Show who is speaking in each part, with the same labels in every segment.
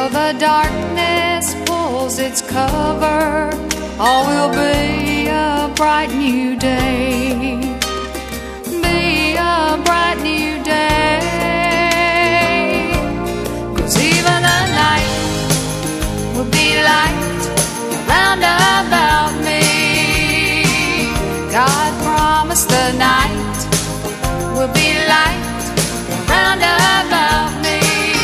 Speaker 1: Though the darkness pulls its cover, all will be a bright new day. Be a bright new day. 'Cause even the night will be light round about me. God promised the night will be light round about me.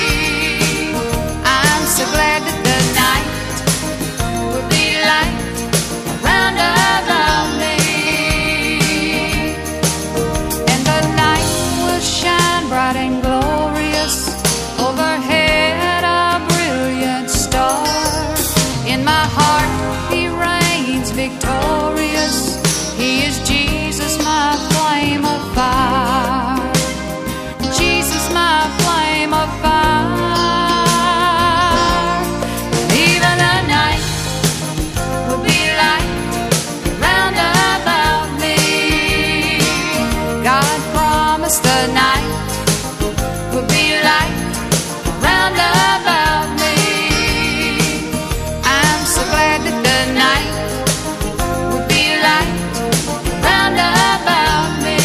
Speaker 1: I'm so glad that the night will be light round about me. And the night will shine bright and glorious, overhead a brilliant star. In my heart he reigns victorious. He is Jesus, my flame of fire. Jesus, my flame of fire. And even the night will be light round about me. God promised the night will be light round about me. I'm so glad that the night will be light round about me.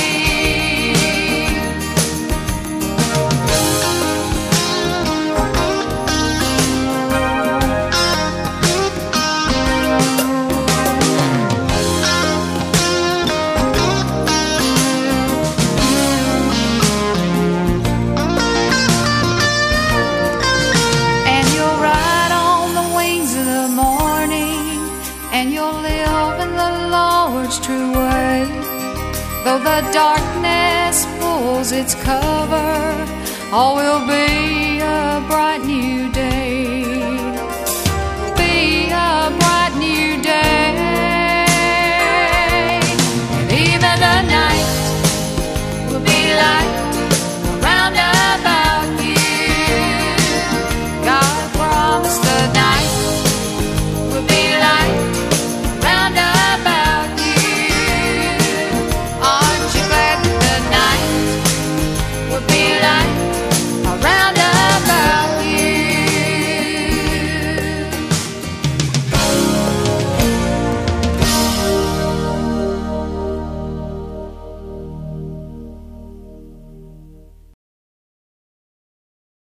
Speaker 1: And you'll ride on the wings of the morning, and you'll live in the Lord's true way. Though the darkness pulls its cover, all will be a bright new day.